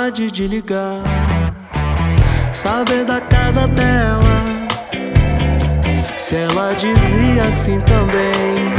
vontade de ligar, saber da casa dela, se ela dizia assim também.